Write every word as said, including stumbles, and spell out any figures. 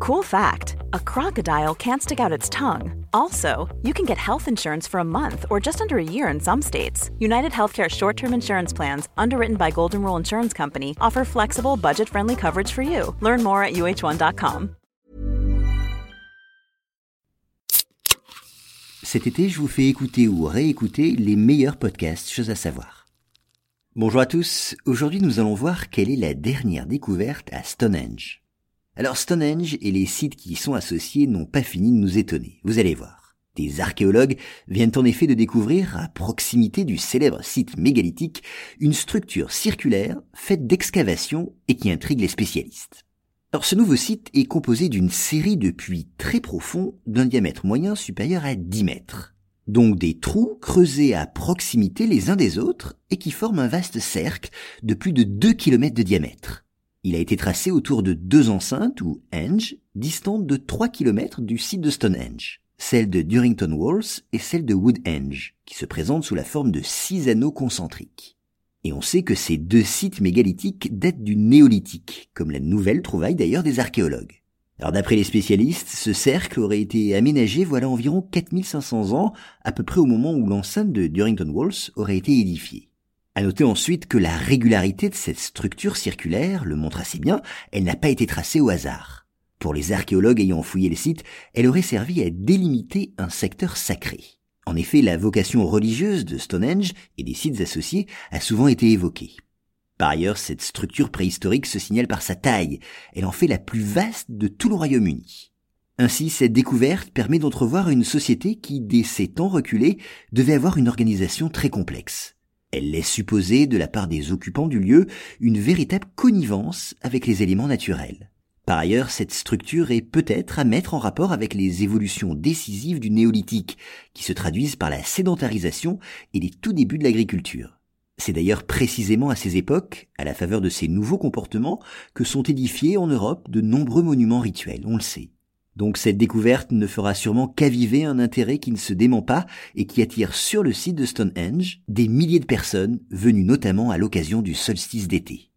Cool fact, a crocodile can't stick out its tongue. Also, you can get health insurance for a month or just under a year in some states. United Healthcare short-term insurance plans, underwritten by Golden Rule Insurance Company, offer flexible, budget-friendly coverage for you. Learn more at U H one dot com. Cet été, je vous fais écouter ou réécouter les meilleurs podcasts, chose à savoir. Bonjour à tous, aujourd'hui nous allons voir quelle est la dernière découverte à Stonehenge. Alors Stonehenge et les sites qui y sont associés n'ont pas fini de nous étonner, vous allez voir. Des archéologues viennent en effet de découvrir, à proximité du célèbre site mégalithique, une structure circulaire faite d'excavations et qui intrigue les spécialistes. Alors ce nouveau site est composé d'une série de puits très profonds d'un diamètre moyen supérieur à dix mètres. Donc des trous creusés à proximité les uns des autres et qui forment un vaste cercle de plus de deux kilomètres de diamètre. Il a été tracé autour de deux enceintes, ou henge, distantes de trois kilomètres du site de Stonehenge, celle de Durrington Walls et celle de Woodhenge, qui se présentent sous la forme de six anneaux concentriques. Et on sait que ces deux sites mégalithiques datent du néolithique, comme la nouvelle trouvaille d'ailleurs des archéologues. Alors d'après les spécialistes, ce cercle aurait été aménagé voilà environ quatre mille cinq cents ans, à peu près au moment où l'enceinte de Durrington Walls aurait été édifiée. À noter ensuite que la régularité de cette structure circulaire le montre assez bien, elle n'a pas été tracée au hasard. Pour les archéologues ayant fouillé le site, elle aurait servi à délimiter un secteur sacré. En effet, la vocation religieuse de Stonehenge et des sites associés a souvent été évoquée. Par ailleurs, cette structure préhistorique se signale par sa taille, elle en fait la plus vaste de tout le Royaume-Uni. Ainsi, cette découverte permet d'entrevoir une société qui, dès ses temps reculés, devait avoir une organisation très complexe. Elle laisse supposer, de la part des occupants du lieu, une véritable connivence avec les éléments naturels. Par ailleurs, cette structure est peut-être à mettre en rapport avec les évolutions décisives du néolithique, qui se traduisent par la sédentarisation et les tout débuts de l'agriculture. C'est d'ailleurs précisément à ces époques, à la faveur de ces nouveaux comportements, que sont édifiés en Europe de nombreux monuments rituels, on le sait. Donc cette découverte ne fera sûrement qu'aviver un intérêt qui ne se dément pas et qui attire sur le site de Stonehenge des milliers de personnes venues notamment à l'occasion du solstice d'été.